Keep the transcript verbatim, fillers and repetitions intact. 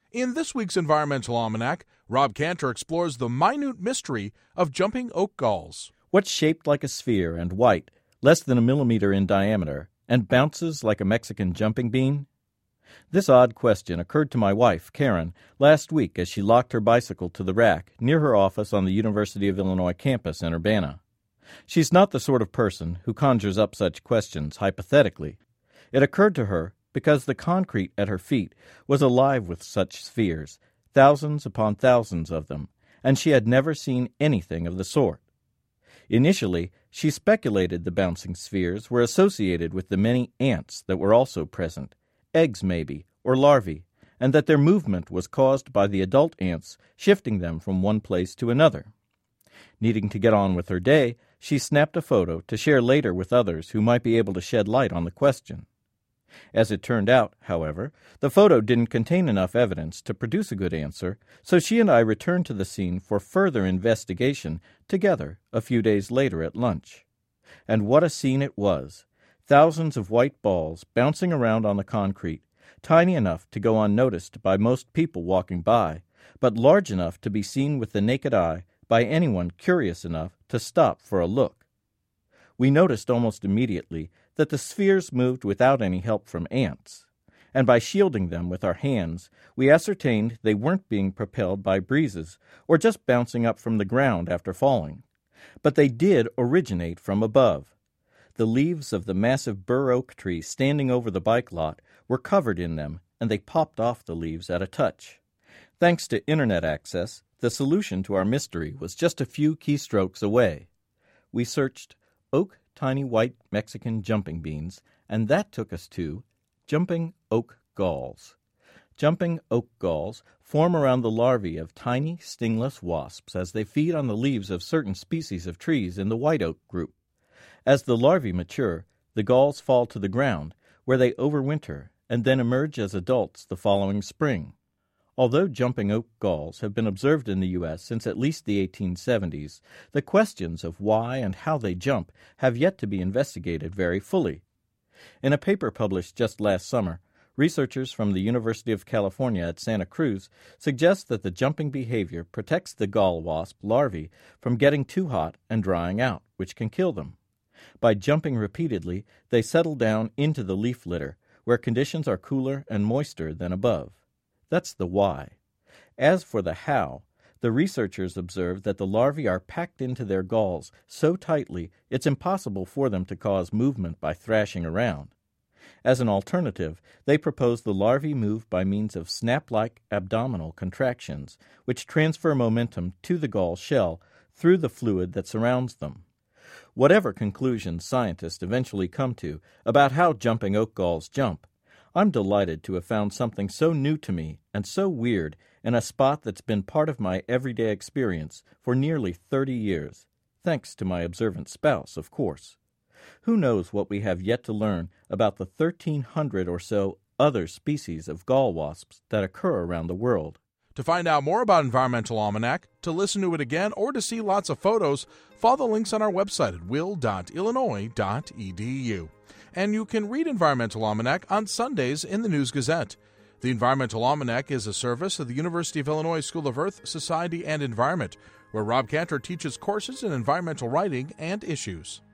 In this week's Environmental Almanac, Rob Cantor explores the minute mystery of jumping oak galls. What's shaped like a sphere and white, less than a millimeter in diameter, and bounces like a Mexican jumping bean? This odd question occurred to my wife, Karen, last week as she locked her bicycle to the rack near her office on the University of Illinois campus in Urbana. She's not the sort of person who conjures up such questions hypothetically. It occurred to her because the concrete at her feet was alive with such spheres, thousands upon thousands of them, and she had never seen anything of the sort. Initially, she speculated the bouncing spheres were associated with the many ants that were also present, eggs maybe, or larvae, and that their movement was caused by the adult ants shifting them from one place to another. Needing to get on with her day, she snapped a photo to share later with others who might be able to shed light on the question. As it turned out, however, the photo didn't contain enough evidence to produce a good answer, so she and I returned to the scene for further investigation together a few days later at lunch. And what a scene it was! Thousands of white balls bouncing around on the concrete, tiny enough to go unnoticed by most people walking by, but large enough to be seen with the naked eye by anyone curious enough to stop for a look. We noticed almost immediately that the spheres moved without any help from ants, and by shielding them with our hands, we ascertained they weren't being propelled by breezes or just bouncing up from the ground after falling. But they did originate from above. The leaves of the massive bur oak tree standing over the bike lot were covered in them, and they popped off the leaves at a touch. Thanks to internet access, the solution to our mystery was just a few keystrokes away. We searched oak tiny white Mexican jumping beans, and that took us to jumping oak galls. Jumping oak galls form around the larvae of tiny, stingless wasps as they feed on the leaves of certain species of trees in the white oak group. As the larvae mature, the galls fall to the ground, where they overwinter and then emerge as adults the following spring. Although jumping oak galls have been observed in the U S since at least the eighteen seventies, the questions of why and how they jump have yet to be investigated very fully. In a paper published just last summer, researchers from the University of California at Santa Cruz suggest that the jumping behavior protects the gall wasp larvae from getting too hot and drying out, which can kill them. By jumping repeatedly, they settle down into the leaf litter, where conditions are cooler and moister than above. That's the why. As for the how, the researchers observed that the larvae are packed into their galls so tightly it's impossible for them to cause movement by thrashing around. As an alternative, they propose the larvae move by means of snap-like abdominal contractions, which transfer momentum to the gall shell through the fluid that surrounds them. Whatever conclusions scientists eventually come to about how jumping oak galls jump, I'm delighted to have found something so new to me and so weird in a spot that's been part of my everyday experience for nearly thirty years, thanks to my observant spouse, of course. Who knows what we have yet to learn about the thirteen hundred or so other species of gall wasps that occur around the world. To find out more about Environmental Almanac, to listen to it again, or to see lots of photos, follow the links on our website at will dot illinois dot e d u. And you can read Environmental Almanac on Sundays in the News Gazette. The Environmental Almanac is a service of the University of Illinois School of Earth, Society, and Environment, where Rob Cantor teaches courses in environmental writing and issues.